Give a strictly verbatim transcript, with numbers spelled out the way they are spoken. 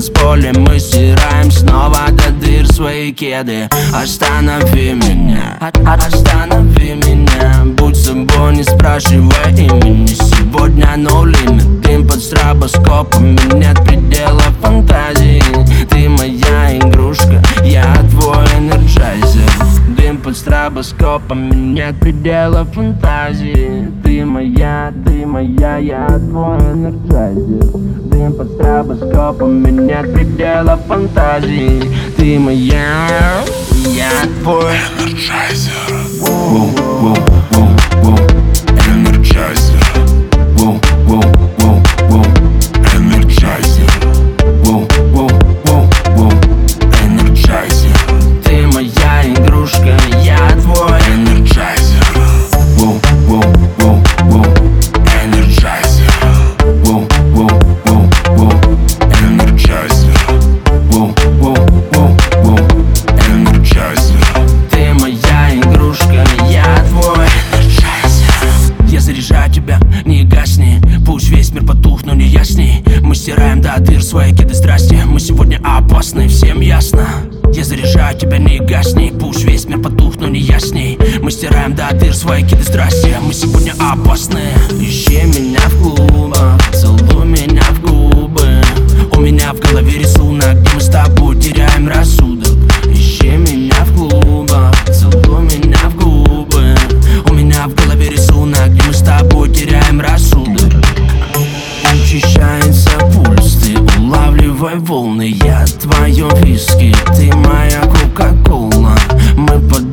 танцполе мы стираем снова до дыр свои кеды. Останови меня, останови меня, будь собой, не спрашивай имени. Сегодня no limit, дым под стробоскопом, нет предела фантазии. Ты моя игрушка, я твой энерджайзер. Дым под стробоскопом, нет предела фантазии. Ты моя, ты моя, я твой энерджайзер. Дым под стробоскопом, нет предела фантазии. Ты моя, я твой энерджайзер. Воу, воу, воу, воу, энерджайзер. Воу, воу, воу, воу, энерджайзер. Воу, воу, воу, воу, энерджайзер. Ты моя игрушка, я твой энерджайзер. Воу, воу, воу, воу, энерджайзер. Воу, воу, воу, воу, энерджайзер. Воу, воу, воу, воу, энерджайзер. Ты моя игрушка, я твой энерджайзер. Я заряжаю тебя, не гасни, пусть весь мир потух, но не ясней. Мы стираем до дыр свои кеды страсти. Мы сегодня опасны, всем ясно. Я заряжаю тебя, не гасни, пусть весь мир потух, но не ясней. Мы стираем до дыр свои кеды страсти. Мы сегодня опасны. Ищи меня в клубах, целуй меня в губы. У меня в голове рисунок, где мы с тобой теряем рассудок. Ищи меня в клубах, целуй меня в губы. У меня в голове рисунок, где мы с тобой теряем рассудок. Учащается пульс, ты улавливай волны. Я твое виски, ты моя кока-кола. Мы под